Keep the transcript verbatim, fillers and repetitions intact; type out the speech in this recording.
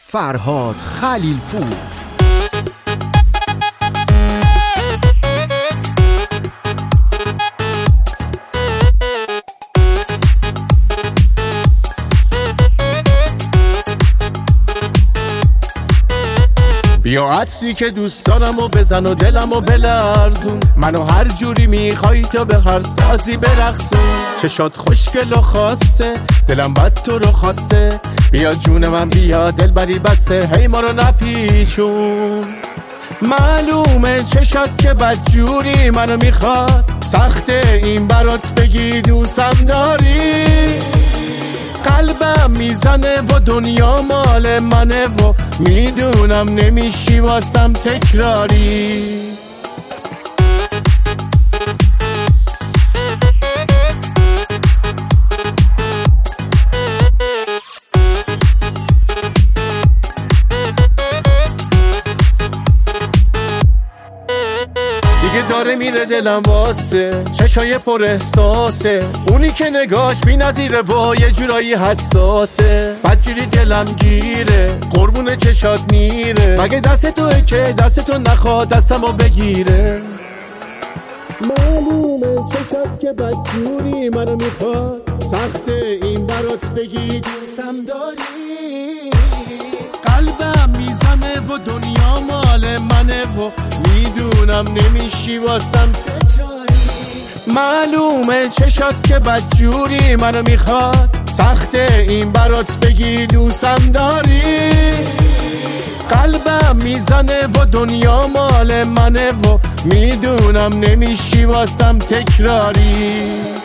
فرهاد خلیلپور. بیا عطری که دوست دارم و بزن و دلم و بلرزون، منو هر جوری میخوای تا به هر سازی برقصون. چشات خوشگل و خاصه، دلم بد تو رو خواسته، بیا جون من بیا دل بری بسته، هی ما رو نپیچون. معلومه چشات که بد جوری منو میخواد، سخته این برات بگی دوستم داری. قلبم میزنه و دنیا مال منه و میدونم نمیشی واسم تکراری. دیگه داره میره دلم واسه، چشای پر احساسه، اونی که نگاش بی نظیره و یه جورایی حساسه. بدجوری دلم گیره، قربون چشات میره، مگه دست توه که دست تو نخواد دستمو بگیره. معلومه چشات که بدجوری منو میخواد، سخته این برات بگی دوستم داری. قلبم میزنه و دنیا مال منه و میدونم نمیشی واسم تکراری. معلومه چشات که بدجوری منو میخواد، سخته این برات بگی دوستم داری. قلبم میزنه و دنیا مال منه و میدونم نمیشی واسم تکراری.